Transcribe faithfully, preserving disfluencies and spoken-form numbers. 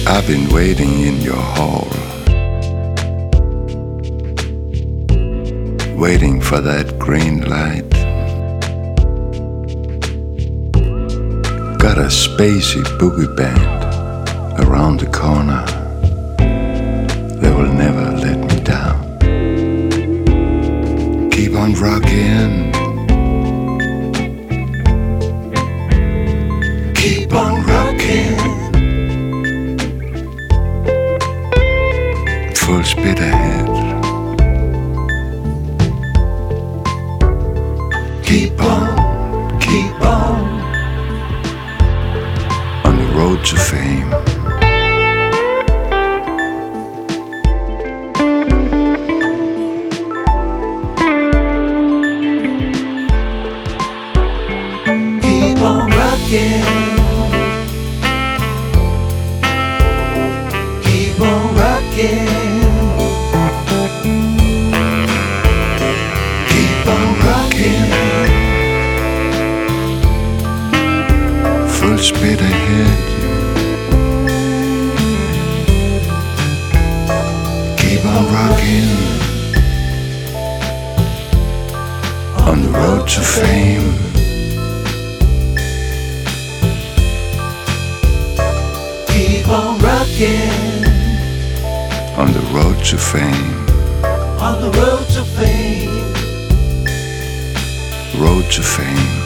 I've been waiting in your hall, waiting for that green light. Got a spacey boogie band around the corner. They will never let me down. Keep on rocking, keep on rocking. Full speed ahead. Keep on, keep on, on the road to fame. Keep on rocking, keep on rocking. Keep on rocking, Full speed ahead. Keep on rocking, on the road to fame. keep on rocking, On the road to fame. on the road to fame. Road to fame.